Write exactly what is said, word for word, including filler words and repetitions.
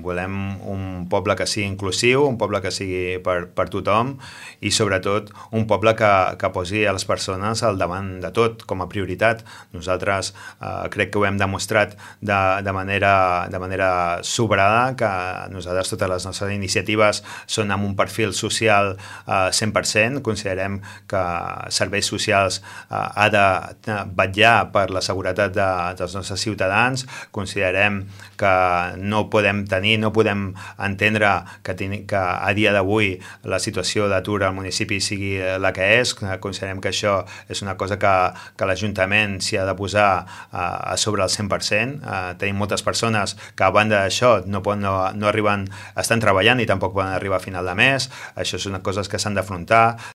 volem un poble que sigui inclusiu, un poble que sigui per, per tothom i sobretot un poble que, que posi a les persones al davant de tot, com a prioritat. Nosaltres eh, crec que ho hem demostrat de, de, manera, de manera sobrada, que nosaltres totes les nostres iniciatives són amb un perfil social eh, cent per cent. Considerem que serveis socials eh, ha de vetllar per la seguretat de, dels nostres ciutadans. Considerem que no podem tenir, no podem entendre que, ten, que a dia d'avui la situació d'atur al municipi sigui la que és. Considerem que això és una cosa que, que l'Ajuntament s'hi ha de posar a sobre el cent per cent. Uh, tenim moltes persones que a banda d'això no, no, no arriben, estan treballant i tampoc poden arribar a final de mes. Això són coses que s'han d'afrontar.